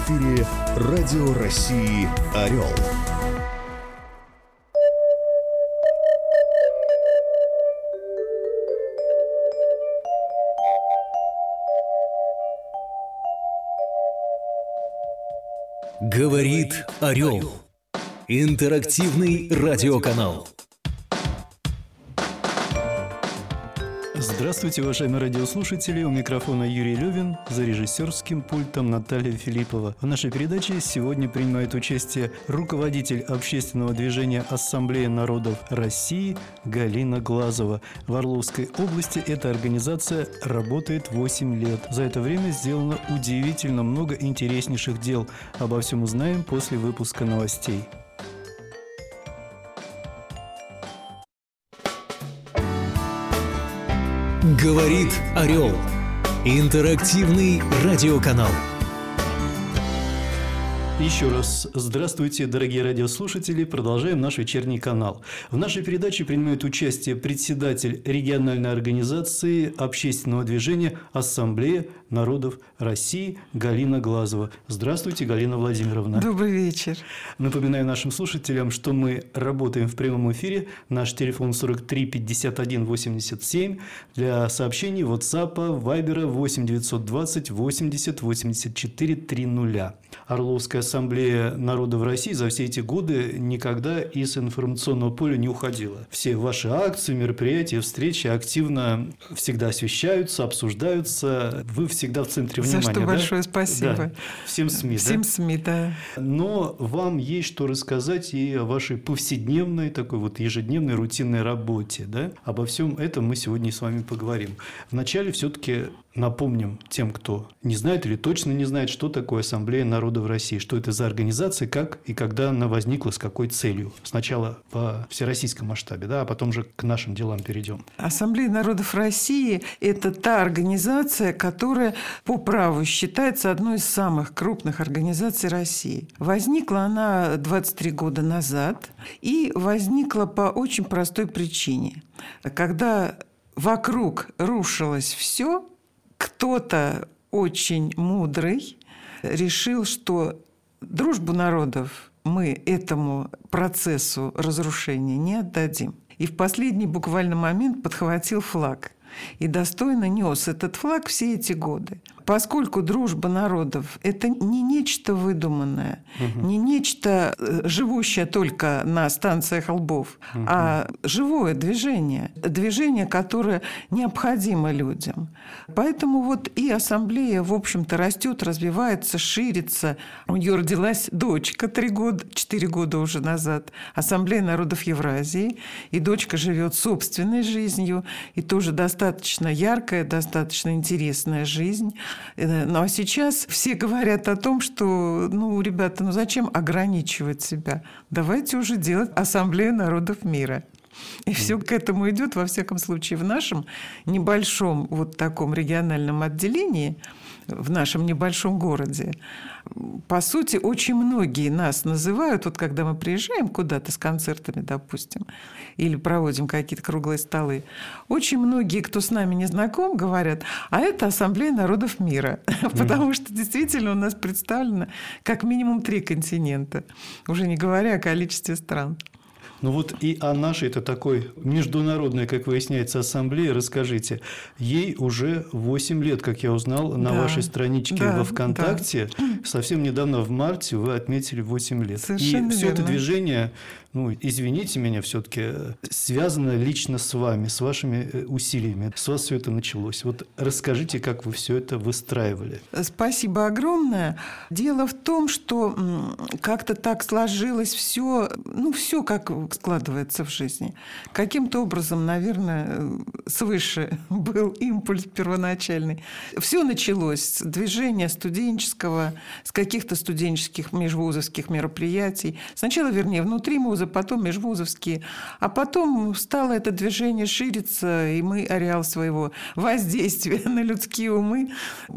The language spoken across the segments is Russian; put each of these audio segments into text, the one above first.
эфире Радио России «Орел». Говорит Орел. Интерактивный радиоканал. Здравствуйте, уважаемые радиослушатели. У микрофона Юрий Левин, за режиссерским пультом Наталья Филиппова. В нашей передаче сегодня принимает участие руководитель общественного движения «Ассамблея народов России» Галина Глазова. В Орловской области эта организация работает 8 лет. За это время сделано удивительно много интереснейших дел. Обо всем узнаем после выпуска новостей. Говорит Орел. Интерактивный радиоканал. Еще раз здравствуйте, дорогие радиослушатели. Продолжаем наш вечерний канал. В нашей передаче принимает участие председатель региональной организации общественного движения «Ассамблея народов России» Галина Глазова. Здравствуйте, Галина Владимировна. Добрый вечер. Напоминаю нашим слушателям, что мы работаем в прямом эфире. Наш телефон 43 51 87. Для сообщений WhatsApp, Viber 8 920 80 84 30. Орловская ассамблея народов России за все эти годы никогда из информационного поля не уходила. Все ваши акции, мероприятия, встречи активно всегда освещаются, обсуждаются. Вы всегда в центре внимания. За что большое спасибо. Да. Всем СМИ, Всем СМИ, да. Но вам есть что рассказать и о вашей повседневной, такой вот ежедневной рутинной работе. Да? Обо всем этом мы сегодня с вами поговорим. Вначале все-таки напомним тем, кто не знает или точно не знает, что такое Ассамблея народов России, что это за организация, как и когда она возникла, с какой целью. Сначала по всероссийском масштабе, да, а потом же к нашим делам перейдем. Ассамблея народов России – это та организация, которая по праву считается одной из самых крупных организаций России. Возникла она 23 года назад и возникла по очень простой причине. Когда вокруг рушилось все, кто-то очень мудрый решил, что дружбу народов мы этому процессу разрушения не отдадим. И в последний буквально момент подхватил флаг. И достойно нес этот флаг все эти годы. Поскольку дружба народов – это не нечто выдуманное, не нечто, живущее только на станциях лбов, а живое движение. Движение, которое необходимо людям. Поэтому вот и ассамблея, в общем-то, растет, развивается, ширится. У нее родилась дочка 4 года уже назад. Ассамблея народов Евразии. И дочка живет собственной жизнью. И тоже достаточно яркая, достаточно интересная жизнь. Ну, а сейчас все говорят о том, что, ребята, зачем ограничивать себя? Давайте уже делать Ассамблею народов мира. И все к этому идет, во всяком случае, в нашем небольшом вот таком региональном отделении, в нашем небольшом городе. По сути, очень многие нас называют, вот когда мы приезжаем куда-то с концертами, допустим, или проводим какие-то круглые столы, очень многие, кто с нами не знаком, говорят, а это Ассамблея народов мира. Потому что действительно у нас представлено как минимум 3 континента, уже не говоря о количестве стран. Ну вот и о нашей, это такой международной, как выясняется, ассамблее расскажите. Ей уже 8 лет, как я узнал, на вашей страничке во ВКонтакте. Да. Совсем недавно, в марте, вы отметили 8 лет. Совершенно и все верно. это движение, извините меня, все-таки связано лично с вами, с вашими усилиями. С вас все это началось. Вот расскажите, как вы все это выстраивали. Спасибо огромное. Дело в том, что как-то так сложилось все, все как складывается в жизни. Каким-то образом, наверное, свыше был импульс первоначальный. Все началось с движения студенческого, с каких-то студенческих межвузовских мероприятий. Сначала, внутри вуза, потом межвузовские. А потом стало это движение шириться, и мы ареал своего воздействия на людские умы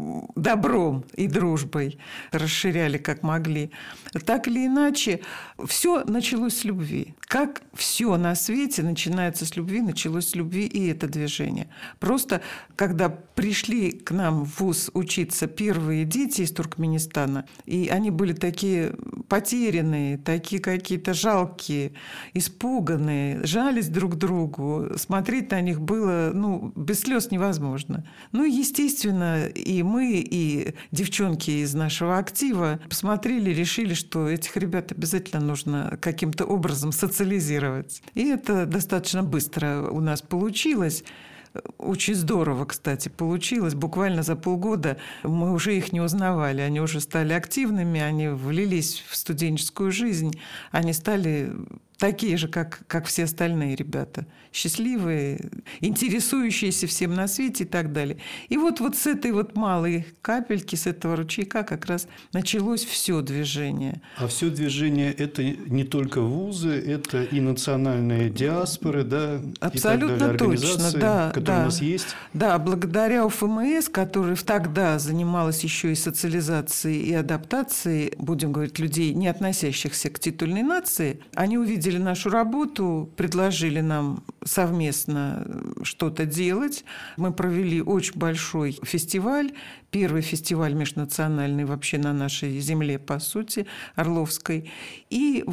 добром и дружбой расширяли как могли. Так или иначе, все началось с любви. так все на свете начинается с любви, началось с любви и это движение. Просто когда пришли к нам в вуз учиться первые дети из Туркменистана, и они были такие потерянные, такие какие-то жалкие, испуганные, жались друг к другу, смотреть на них было, без слез невозможно. Естественно, и мы, и девчонки из нашего актива посмотрели, решили, что этих ребят обязательно нужно каким-то образом социализировать. И это достаточно быстро у нас получилось. Очень здорово, кстати, получилось. Буквально за полгода мы уже их не узнавали. Они уже стали активными, они влились в студенческую жизнь. Они стали такие же, как все остальные ребята. Счастливые, интересующиеся всем на свете и так далее. И вот с этой малой капельки, с этого ручейка как раз началось все движение. А все движение – это не только вузы, это и национальные диаспоры, да? Абсолютно и так далее, точно, да. Которые у нас есть. Да, благодаря УФМС, которая тогда занималась еще и социализацией и адаптацией, будем говорить, людей, не относящихся к титульной нации, они увидели нашу работу, предложили нам совместно что-то делать. Мы провели очень большой фестиваль, первый фестиваль межнациональный вообще на нашей земле, по сути, Орловской. И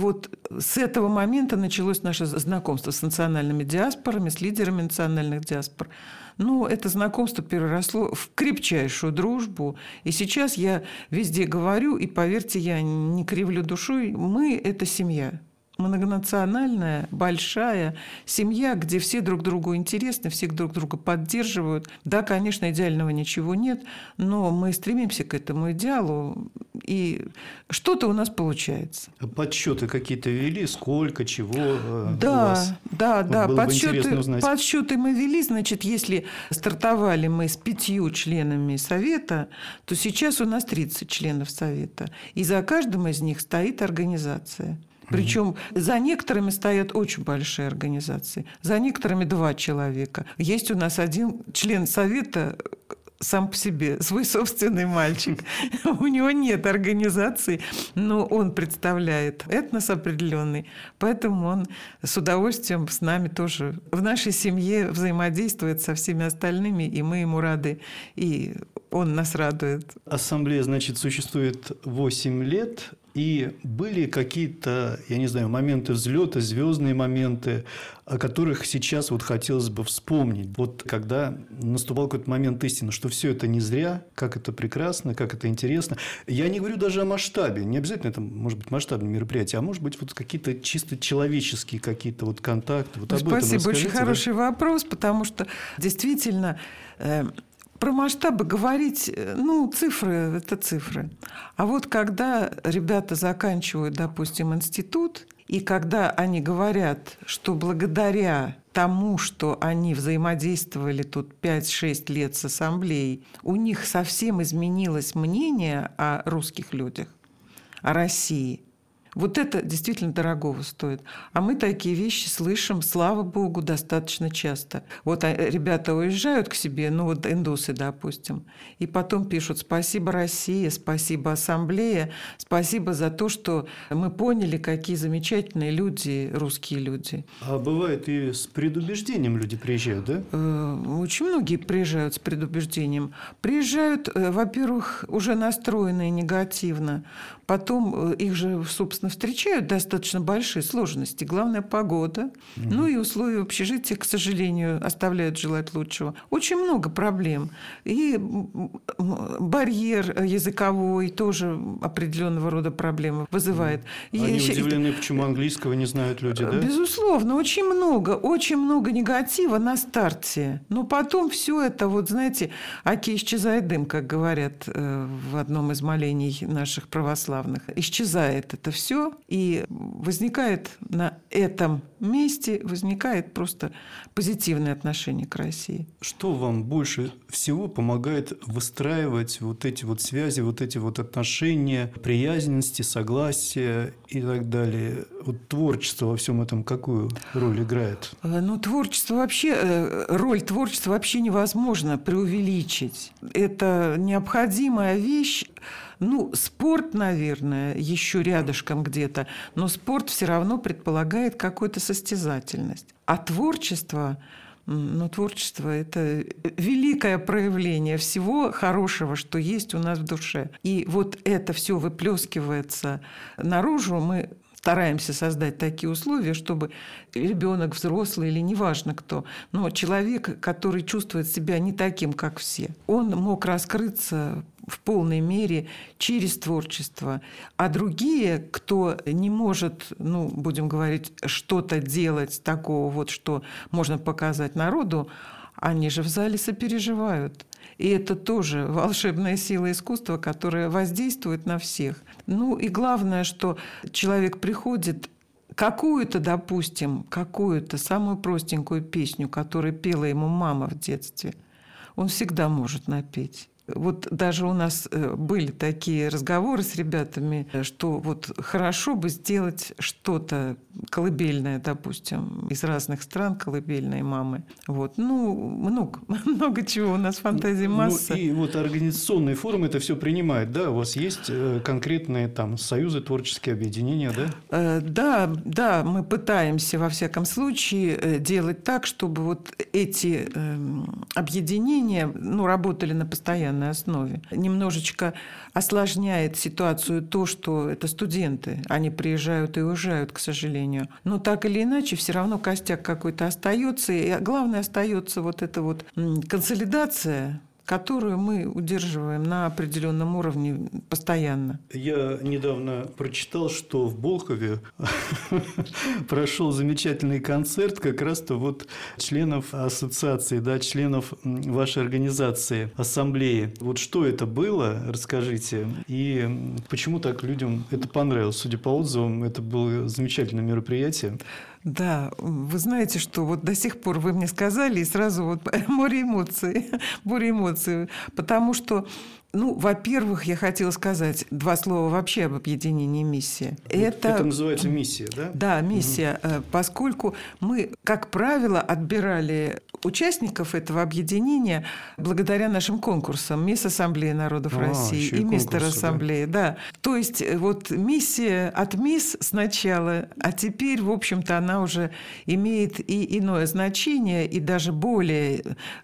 с этого момента началось наше знакомство с национальными диаспорами, с лидерами национальных диаспор. Это знакомство переросло в крепчайшую дружбу. И сейчас я везде говорю, и поверьте, я не кривлю душой, мы – это семья. Многонациональная, большая семья, где все друг другу интересны, все друг друга поддерживают. Да, конечно, идеального ничего нет, но мы стремимся к этому идеалу, и что-то у нас получается. Подсчеты какие-то вели? Сколько, чего у вас? Да. Подсчеты мы вели. Значит, если стартовали мы с 5 членами совета, то сейчас у нас 30 членов совета. И за каждым из них стоит организация. Причем за некоторыми стоят очень большие организации, за некоторыми 2 человека. Есть у нас один член совета сам по себе, свой собственный мальчик. У него нет организации, но он представляет этнос определенный, поэтому он с удовольствием с нами тоже в нашей семье взаимодействует со всеми остальными, и мы ему рады, и он нас радует. Ассамблея, значит, существует 8 лет. И были какие-то, я не знаю, моменты взлета, звездные моменты, о которых сейчас хотелось бы вспомнить. Когда наступал какой-то момент истины, что все это не зря, как это прекрасно, как это интересно. Я не говорю даже о масштабе. Не обязательно это может быть масштабное мероприятие, а может быть какие-то чисто человеческие какие-то контакты. Спасибо, очень хороший вопрос, потому что действительно... Про масштабы говорить, цифры – это цифры. А когда ребята заканчивают, допустим, институт, и когда они говорят, что благодаря тому, что они взаимодействовали тут 5-6 лет с ассамблеей, у них совсем изменилось мнение о русских людях, о России. Это действительно дорогого стоит. А мы такие вещи слышим, слава богу, достаточно часто. Ребята уезжают к себе, индусы, допустим, и потом пишут: «Спасибо, Россия, спасибо, Ассамблея, спасибо за то, что мы поняли, какие замечательные люди, русские люди». А бывает и с предубеждением люди приезжают, да? Очень многие приезжают с предубеждением. Приезжают, во-первых, уже настроенные негативно. Потом их же, собственно, встречают достаточно большие сложности. Главное – погода. И условия общежития, к сожалению, оставляют желать лучшего. Очень много проблем. И барьер языковой тоже определенного рода проблемы вызывает. Они удивлены, почему английского не знают люди, да? Безусловно. Очень много негатива на старте. Но потом все это, знаете, аки исчезает дым, как говорят в одном из молений наших православных. Исчезает это все, и возникает на этом месте просто позитивное отношение к России. Что вам больше всего помогает выстраивать эти связи, эти отношения, приязненности, согласия и так далее? Творчество во всем этом какую роль играет? Роль творчества вообще невозможно преувеличить. Это необходимая вещь. Ну, спорт, наверное, еще рядышком где-то, но спорт все равно предполагает какую-то состязательность. А творчество, ну, творчество – это великое проявление всего хорошего, что есть у нас в душе. И вот это все выплескивается наружу, мы стараемся создать такие условия, чтобы ребенок, взрослый или неважно кто, но человек, который чувствует себя не таким, как все, он мог раскрыться в полной мере через творчество. А другие, кто не может, ну, будем говорить, что-то делать такого вот, что можно показать народу, они же в зале сопереживают. И это тоже волшебная сила искусства, которая воздействует на всех. Ну и главное, что человек приходит, какую-то, допустим, какую-то самую простенькую песню, которую пела ему мама в детстве, он всегда может напеть. Вот даже у нас были такие разговоры с ребятами, что вот хорошо бы сделать что-то колыбельное, допустим, из разных стран колыбельные мамы. Вот. Ну, много чего у нас фантазии масса. Ну, и вот организационные формы это все принимает, да? У вас есть конкретные там союзы, творческие объединения, да? Да, мы пытаемся, во всяком случае, делать так, чтобы вот эти объединения, ну, работали на постоянной основе. Немножечко осложняет ситуацию то, что это студенты. Они приезжают и уезжают, к сожалению. Но так или иначе, все равно костяк какой-то остается. И главное, остается вот эта вот консолидация, которую мы удерживаем на определенном уровне постоянно. Я недавно прочитал, что в Болхове прошел замечательный концерт как раз-то вот членов ассоциации, да, членов вашей организации, ассамблеи. Вот что это было, расскажите, и почему так людям это понравилось? Судя по отзывам, это было замечательное мероприятие. Да, вы знаете, что вот до сих пор вы мне сказали, и сразу вот море эмоций, потому что, ну, во-первых, я хотела сказать два слова вообще об объединении «Миссия». Это называется «Миссия», да? Да, «Миссия», поскольку мы, как правило, отбирали участников этого объединения благодаря нашим конкурсам «Мисс Ассамблеи народов России» и «Мистер Ассамблеи». Да. То есть вот миссия от «Мисс» сначала, а теперь, в общем-то, она уже имеет и иное значение, и даже более,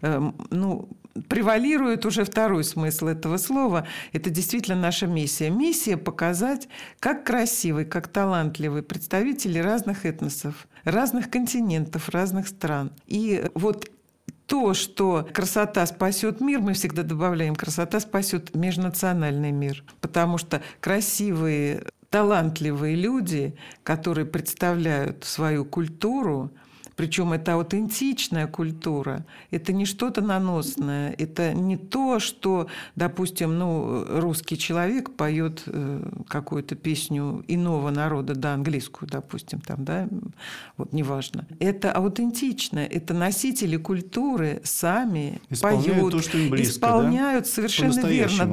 превалирует уже второй смысл этого слова. Это действительно наша миссия. Миссия – показать, как красивые, как талантливые представители разных этносов, разных континентов, разных стран. И вот то, что красота спасет мир, мы всегда добавляем, красота спасет межнациональный мир. Потому что красивые, талантливые люди, которые представляют свою культуру, причем это аутентичная культура, это не что-то наносное, это не то, что, допустим, русский человек поет какую-то песню иного народа, да, английскую, допустим, там, да, вот неважно. Это аутентичное, это носители культуры сами поют, то, что им близко, исполняют, да? Совершенно верно,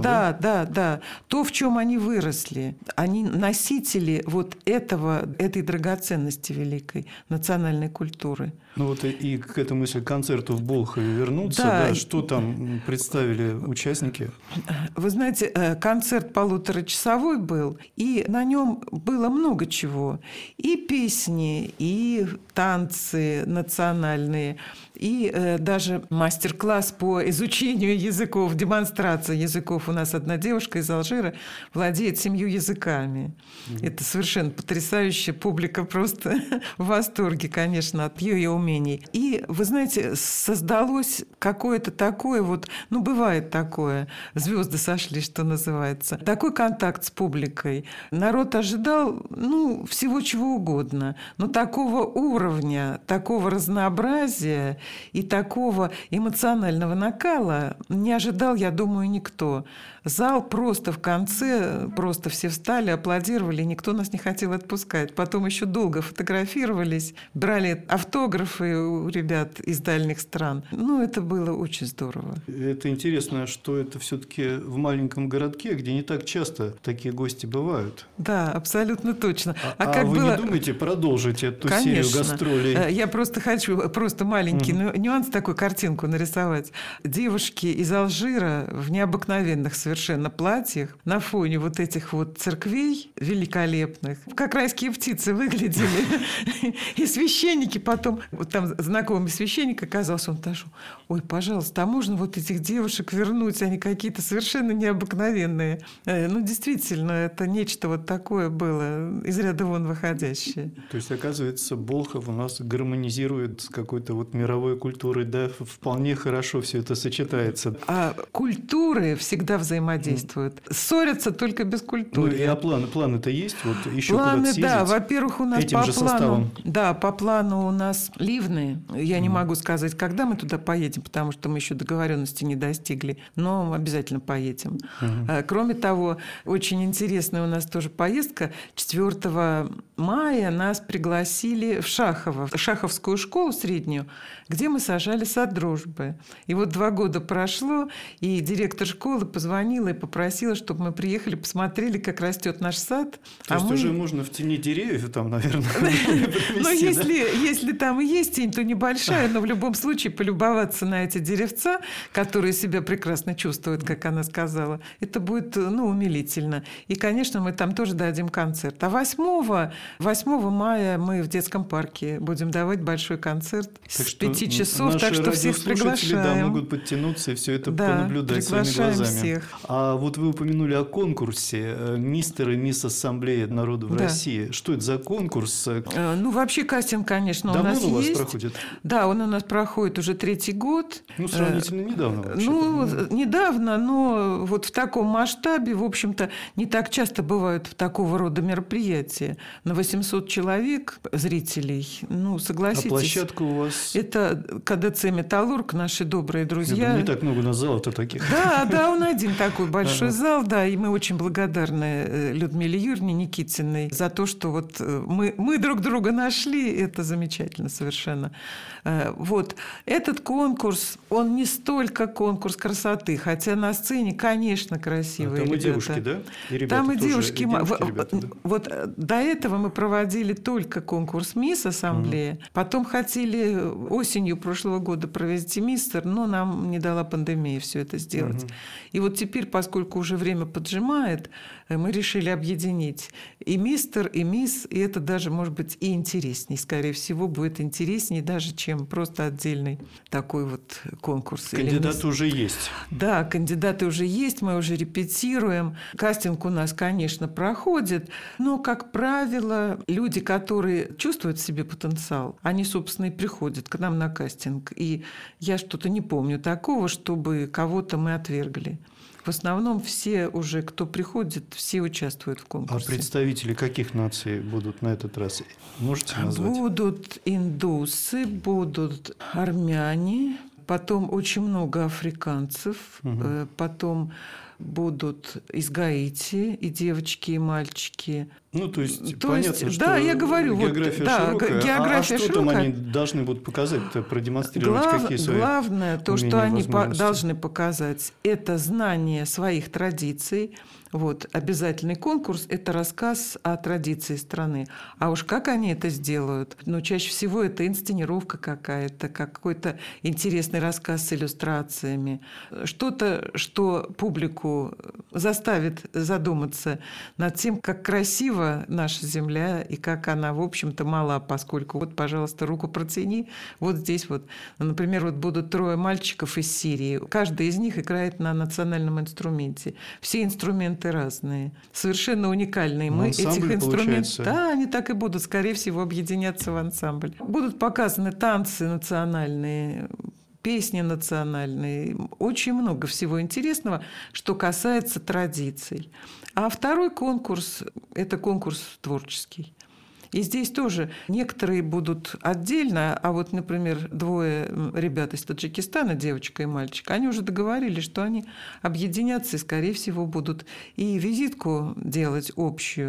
да. То, в чем они выросли, они носители вот этой драгоценности великой национальной культуры. Ну вот и к этому, если к концерту в Болхове вернуться, да, что там представили участники? Вы знаете, концерт полуторачасовой был, и на нем было много чего. И песни, и танцы национальные, и даже мастер-класс по изучению языков, демонстрация языков. У нас одна девушка из Алжира владеет 7 языками. Это совершенно потрясающе. Публика просто в восторге, конечно, от ее умений. И, вы знаете, создалось какое-то такое вот, бывает такое, звезды сошли, что называется, такой контакт с публикой. Народ ожидал, всего чего угодно, но такого уровня, такого разнообразия и такого эмоционального накала не ожидал, я думаю, никто. Зал просто в конце, просто все встали, аплодировали, никто нас не хотел отпускать. Потом еще долго фотографировались, брали автографы у ребят из дальних стран. Это было очень здорово. Это интересно, что это все-таки в маленьком городке, где не так часто такие гости бывают. Да, абсолютно точно. А вы не думаете продолжить эту серию гастролей? Я просто хочу маленький маленький нюанс, такую картинку нарисовать. Девушки из Алжира в необыкновенных совершенно платьях на фоне вот этих вот церквей великолепных, как райские птицы выглядели. И священники потом, вот там знакомый священник оказался, он даже: ой, пожалуйста, а можно вот этих девушек вернуть? Они какие-то совершенно необыкновенные. Ну, действительно, это нечто вот такое было, из ряда вон выходящее. То есть, оказывается, Болхов у нас гармонизирует с какой-то вот мировой культурой, да, вполне хорошо все это сочетается. А культуры всегда взаимодействуют. Ссорятся только без культуры. Ну, и планы-то есть? Вот еще планы, куда-то съездить? да. Во-первых, у нас этим по же плану... составом? Да, по плану у нас Ливны. Я не могу сказать, когда мы туда поедем, потому что мы еще договоренности не достигли. Но обязательно поедем. Кроме того, очень интересная у нас тоже поездка. 4 мая нас пригласили в Шахово, в Шаховскую школу среднюю, где мы сажали сад дружбы. И вот 2 года прошло, и директор школы позвонила и попросила, чтобы мы приехали, посмотрели, как растет наш сад. То есть уже можно в тени деревьев там, наверное, но если там и есть тень, то небольшая, но в любом случае полюбоваться на эти деревца, которые себя прекрасно чувствуют, как она сказала, это будет, умилительно. И, конечно, мы там тоже дадим концерт. А 8 мая мы в детском парке будем давать большой концерт с 5 часов, так что всех приглашаем. Да, могут подтянуться и все это понаблюдать своими глазами. Всех. А вот вы упомянули о конкурсе «Мистер и мисс Ассамблея народов в России». Что это за конкурс? Вообще кастинг, конечно, у нас есть. Давно у вас проходит? Да, он у нас проходит уже 3-й год. Сравнительно недавно вообще-то. Недавно, но вот в таком масштабе, в общем-то, не так часто бывают такого рода мероприятия. На 800 человек зрителей, согласитесь. А площадка у вас? Это КДЦ «Металлург», наши добрые друзья. Не так много у нас залов-то таких. Да, он один такой большой зал, да, и мы очень благодарны Людмиле Юрьевне Никитиной за то, что вот мы друг друга нашли, это замечательно совершенно. Вот. Этот конкурс, он не столько конкурс красоты, хотя на сцене, конечно, красивые там ребята. и девушки, да? И ребята там и тоже, девушки. ребята, да? Вот до этого мы проводили только конкурс «Мисс Ассамблея». Потом хотели осенью прошлого года провести «Мистер», но нам не дала пандемия все это сделать. И вот теперь, поскольку уже время поджимает, мы решили объединить и «Мистер», и «Мисс», и это даже, может быть, и интересней. Скорее всего, будет интереснее даже, чем просто отдельный такой вот конкурс. Кандидаты уже есть. Да, кандидаты уже есть, мы уже репетируем. Кастинг у нас, конечно, проходит, но, как правило, люди, которые чувствуют в себе потенциал, они, собственно, и приходят к нам на кастинг. И я что-то не помню такого, чтобы кого-то мы отвергли. В основном все уже, кто приходит, все участвуют в конкурсе. А представители каких наций будут на этот раз? Можете назвать? Будут индусы, будут армяне, потом очень много африканцев, потом будут из Гаити и девочки, и мальчики. То есть понятно, что я говорю, география широкая. География что широкая. там они должны будут показать, продемонстрировать, какие свои главное, то, что они возможности? должны показать, это знание своих традиций. Вот, обязательный конкурс – это рассказ о традиции страны. А уж как они это сделают? Чаще всего это инсценировка какая-то, какой-то интересный рассказ с иллюстрациями. Что-то, что публику заставит задуматься над тем, как красива наша земля и как она, в общем-то, мала, поскольку, вот, пожалуйста, руку протяни, вот здесь вот. Например, вот будут 3 мальчиков из Сирии. Каждый из них играет на национальном инструменте. Все инструменты разные, совершенно уникальные. Мы этих инструментов, они так и будут, скорее всего, объединяться в ансамбль. Будут показаны танцы национальные, песни национальные, очень много всего интересного, что касается традиций. А второй конкурс – это конкурс творческий. И здесь тоже некоторые будут отдельно, а вот, например, 2 ребят из Таджикистана, девочка и мальчик, они уже договорились, что они объединятся и, скорее всего, будут и визитку делать общую,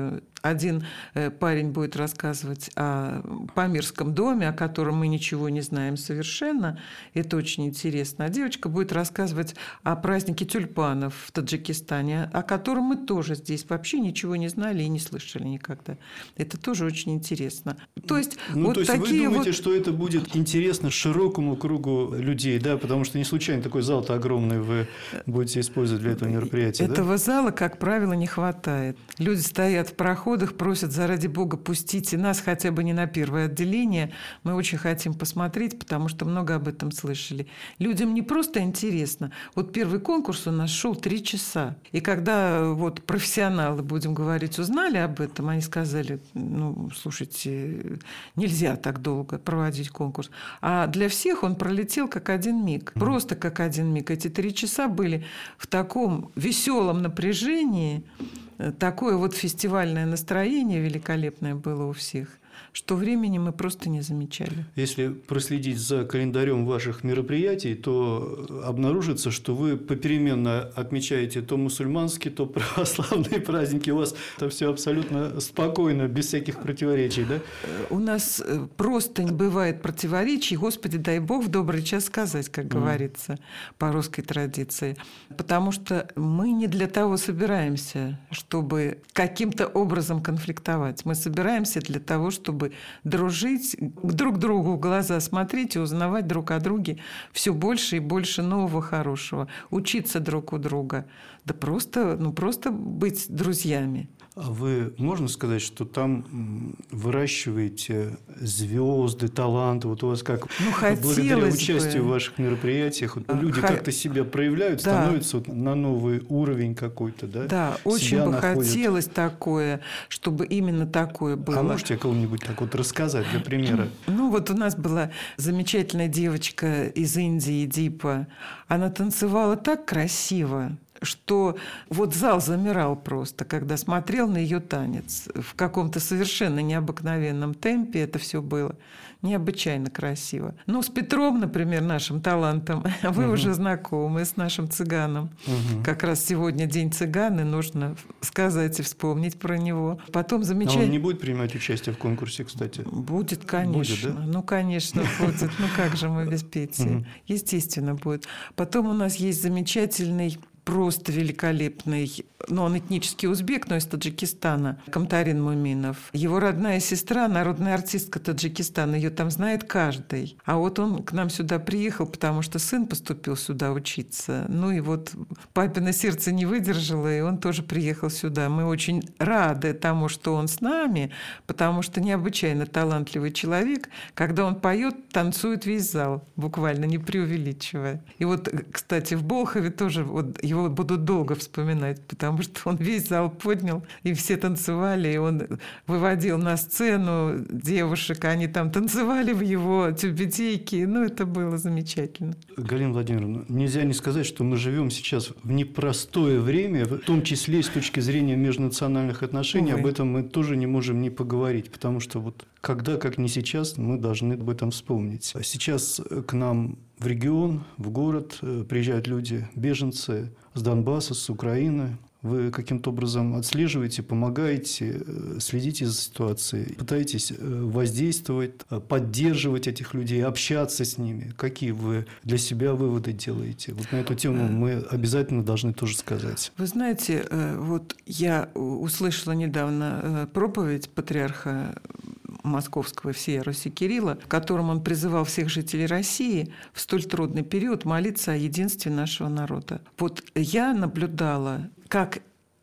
один парень будет рассказывать о Памирском доме, о котором мы ничего не знаем совершенно. Это очень интересно. А девочка будет рассказывать о празднике тюльпанов в Таджикистане, о котором мы тоже здесь вообще ничего не знали и не слышали никогда. Это тоже очень интересно. То есть, вот то есть такие вы думаете, что это будет интересно широкому кругу людей, да? Потому что не случайно такой зал-то огромный вы будете использовать для этого мероприятия, да? Этого зала, как правило, не хватает. Люди стоят в проходах, просят, заради бога, пустите нас хотя бы не на первое отделение. Мы очень хотим посмотреть, потому что много об этом слышали. Людям не просто интересно. Вот первый конкурс у нас шел 3 часа. И когда вот профессионалы, будем говорить, узнали об этом, они сказали, ну, слушайте, нельзя так долго проводить конкурс. А для всех он пролетел как один миг. Просто как один миг. Эти 3 часа были в таком веселом напряжении, такое вот фестивальное настроение великолепное было у всех, что времени мы просто не замечали. Если проследить за календарем ваших мероприятий, то обнаружится, что вы попеременно отмечаете то мусульманские, то православные праздники. У вас это все абсолютно спокойно, без всяких противоречий, да? У нас просто не бывает противоречий. Господи, дай Бог в добрый час сказать, как говорится по русской традиции. Потому что мы не для того собираемся, чтобы каким-то образом конфликтовать. Мы собираемся для того, чтобы дружить, друг другу в глаза смотреть и узнавать друг о друге все больше и больше нового хорошего, учиться друг у друга, да просто быть друзьями. А вы, можно сказать, что там выращиваете звезды, таланты? Вот у вас как благодаря участию в ваших мероприятиях люди как-то себя проявляют, становятся вот на новый уровень какой-то, да? Да, очень бы хотелось такое, чтобы именно такое было. А можете о ком-нибудь так вот рассказать для примера? Ну, вот у нас была замечательная девочка из Индии, Дипа. Она танцевала так красиво, что вот зал замирал просто, когда смотрел на ее танец. В каком-то совершенно необыкновенном темпе это все было. Необычайно красиво. Ну, с Петром, например, нашим талантом, вы уже знакомы, с нашим цыганом. Как раз сегодня День цыган, и нужно сказать и вспомнить про него. Потом замечательно... А он не будет принимать участие в конкурсе, кстати? Будет, конечно. Будет, да? Ну, конечно, будет. Ну, как же мы без Пети? Естественно, будет. Потом у нас есть замечательный, просто великолепный, но он этнический узбек, но из Таджикистана, Камтарин Муминов. Его родная сестра, народная артистка Таджикистана, ее там знает каждый. А вот он к нам сюда приехал, потому что сын поступил сюда учиться. Ну и вот папино сердце не выдержало, и он тоже приехал сюда. Мы очень рады тому, что он с нами, потому что необычайно талантливый человек. Когда он поет, танцует весь зал, буквально не преувеличивая. И вот, кстати, в Болхове тоже вот его будут долго вспоминать, потому что он весь зал поднял, и все танцевали, и он выводил на сцену девушек, они там танцевали в его тюбетейке. Ну, это было замечательно. Галина Владимировна, нельзя не сказать, что мы живем сейчас в непростое время, в том числе и с точки зрения межнациональных отношений. Об этом мы тоже не можем не поговорить, потому что вот когда, как не сейчас, мы должны об этом вспомнить. Сейчас к нам в регион, в город приезжают люди, беженцы с Донбасса, с Украины. Вы каким-то образом отслеживаете, помогаете, следите за ситуацией, пытаетесь воздействовать, поддерживать этих людей, общаться с ними. Какие вы для себя выводы делаете? Вот на эту тему мы обязательно должны тоже сказать. Вы знаете, вот я услышала недавно проповедь патриарха Московского всея Руси Кирилла, в котором он призывал всех жителей России в столь трудный период молиться о единстве нашего народа. Вот я наблюдала, как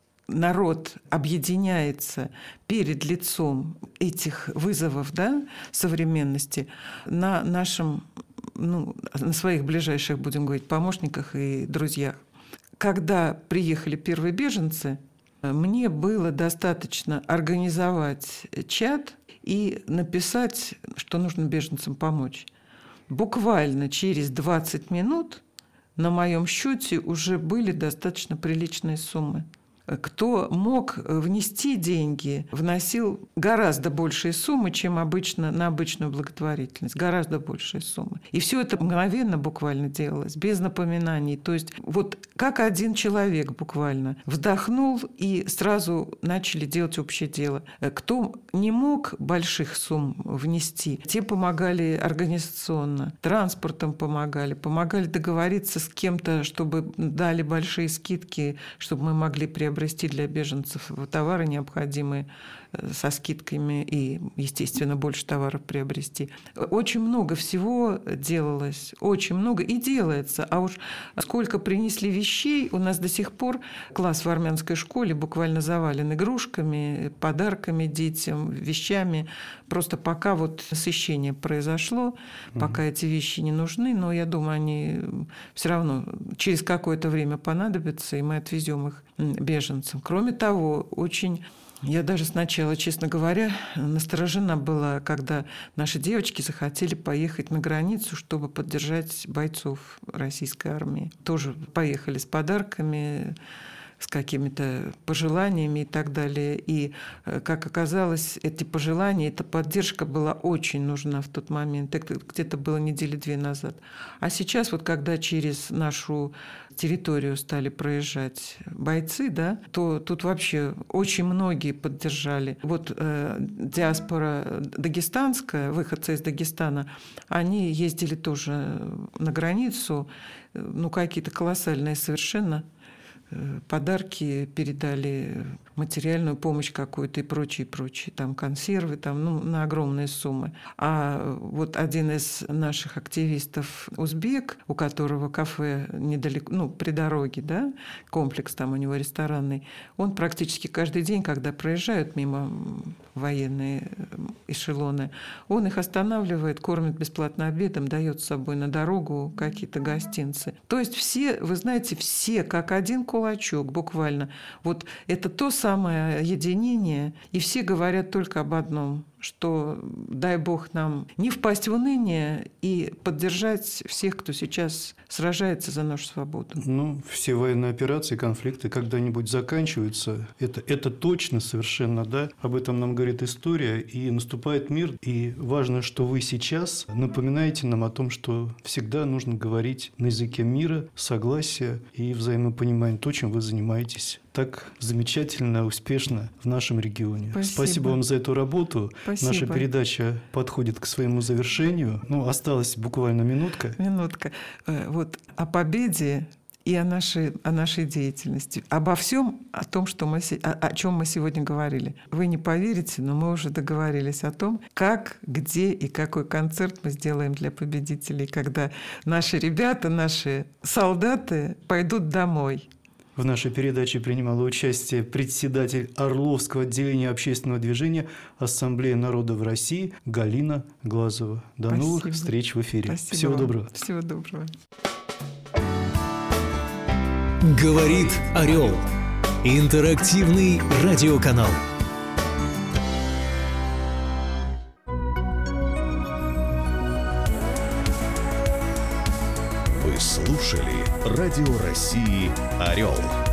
народ объединяется перед лицом этих вызовов, да, современности на нашем, на своих ближайших, будем говорить, помощниках и друзьях. Когда приехали первые беженцы, мне было достаточно организовать чат и написать, что нужно беженцам помочь. Буквально через 20 минут на моем счете уже были достаточно приличные суммы. кто мог внести деньги, вносил гораздо большие суммы, чем обычно на обычную благотворительность. Гораздо большие суммы. И все это мгновенно буквально делалось, без напоминаний. То есть вот как один человек буквально вдохнул, и сразу начали делать общее дело. Кто не мог больших сумм внести, те помогали организационно, транспортом помогали договориться с кем-то, чтобы дали большие скидки, чтобы мы могли приобрести для беженцев товары необходимые со скидками и, естественно, больше товаров приобрести. Очень много всего делалось, очень много и делается. А уж сколько принесли вещей, у нас до сих пор класс в армянской школе буквально завален игрушками, подарками детям, вещами. Просто пока вот насыщение произошло, пока эти вещи не нужны, но я думаю, они все равно через какое-то время понадобятся, и мы отвезем их беженцам. Кроме того, я даже сначала, честно говоря, насторожена была, когда наши девочки захотели поехать на границу, чтобы поддержать бойцов российской армии. Тоже поехали с подарками, с какими-то пожеланиями и так далее. И, как оказалось, эти пожелания, эта поддержка была очень нужна в тот момент. Это где-то было недели 2 назад. А сейчас, вот когда через нашу территорию стали проезжать бойцы, да, то тут вообще очень многие поддержали. Вот диаспора дагестанская, выходцы из Дагестана, они ездили тоже на границу, какие-то колоссальные совершенно подарки передали, материальную помощь какую-то и прочее, там консервы, на огромные суммы. А вот один из наших активистов, узбек, у которого кафе недалеко, при дороге, да, комплекс там у него ресторанный, он практически каждый день, когда проезжают мимо военные эшелоны, он их останавливает, кормит бесплатно обедом, дает с собой на дорогу какие-то гостинцы. То есть все, вы знаете, все как один кулачок буквально. Вот это то самое единение, и все говорят только об одном, что дай Бог нам не впасть в уныние и поддержать всех, кто сейчас сражается за нашу свободу. Все военные операции, конфликты когда-нибудь заканчиваются. Это точно совершенно, да. Об этом нам говорит история, и наступает мир. И важно, что вы сейчас напоминаете нам о том, что всегда нужно говорить на языке мира, согласия и взаимопонимания. То, чем вы занимаетесь так замечательно, успешно в нашем регионе. Спасибо вам за эту работу. Спасибо. Наша передача подходит к своему завершению. Осталась буквально минутка. Вот о победе и о нашей деятельности. Обо всем, о чем мы сегодня говорили. Вы не поверите, но мы уже договорились о том, как, где и какой концерт мы сделаем для победителей, когда наши ребята, наши солдаты пойдут домой. В нашей передаче принимала участие председатель Орловского отделения общественного движения Ассамблея народов России Галина Глазова. До новых встреч в эфире. Спасибо Всего вам. доброго. Всего доброго. Говорит Орел. Интерактивный радиоканал. Вы слушали Радио России «Орел».